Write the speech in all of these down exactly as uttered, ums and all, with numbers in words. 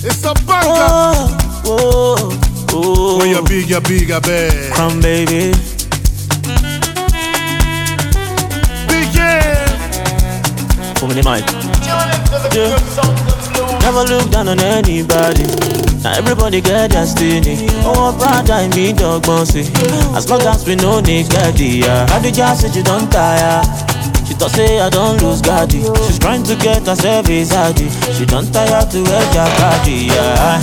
It's a banger. Oh, oh, oh. When you're big, you're big, I bet. Come, baby. Big yeah. Put me the mic. Yeah. Never look down on anybody. Now everybody get destiny. Oh, brother, I mean dog bossy. As long as we know need get the yeah. How did you say you don't tire? She thought say I don't lose Gaddy. She's trying to get herself is hardy. She don't tire to wear your body, yeah.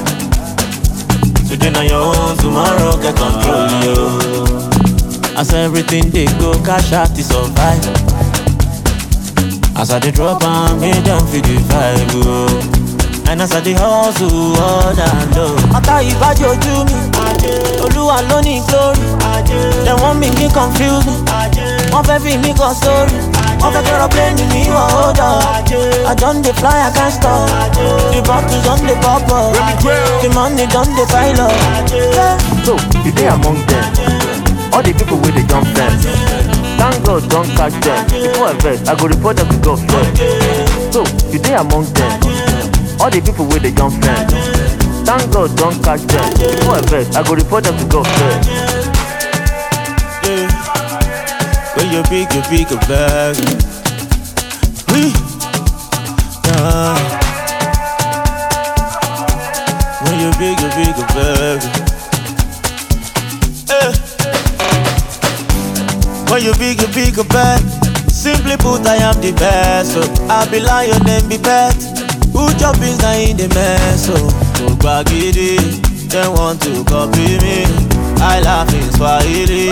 Today na your own, tomorrow get control, yo. As everything they go, cash out to survive. As I dey drop and me them feel the vibe, oh. And as I dey hustle all that low. Ata ibajo ojú mi, Olúwa ló ní glory. They want me get confused, wọ́n fẹ́ fi mí kọ story. Wọ́n fẹ́ kẹ́rọ plane mi wọ̀ hold up. I don dey fly, I can't stop. The bottles don dey pop up. The money don dey pile up. So, you dey among them. All the people with the jump fence. Thank God don't catch them. Before I vex, I go report them to God first. So, you dey among them. All the people with the jump fence. Thank God don't catch them. Before I vex, I go report them to God first. Yeah. When you big, you big a bag. We, yeah. When you big, you big a bag. Yeah. When you big, you big a bag. Simply put, I am the best. So I'll be lion and be pet. Who job is not in the mess? So go baggy, they want to copy me. I laugh in Swahili.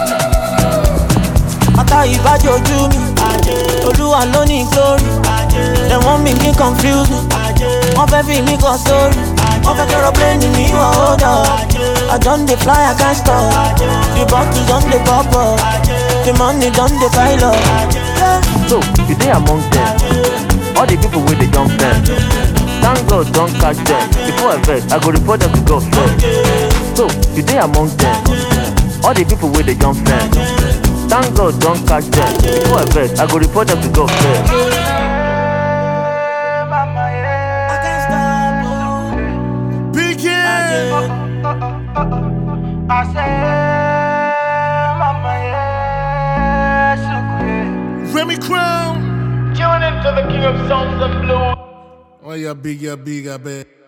Ata ibajo ojú mi, Olúwa ló ní glory. They want me get confused, wọ́n fẹ́ fi mí kọ story. Wọ́n fẹ́ kẹ́rọ plane mi wọ̀ hold up. I don dey fly, I can't stop. The bottles don dey pop up. The money don dey pile up. So, you dey among them. All the people with the jump fence. Thank God don't catch them. Before I vex, I go report them to God first. So, you dey among them. All the people with the jump fence. Thank God don't catch them. Before I vex, I go report them to God first. Big yeah. I say, Mama, yeah, Remy Crown. tune into the King of Sounds and Blues. When you're big, you're big, I bet.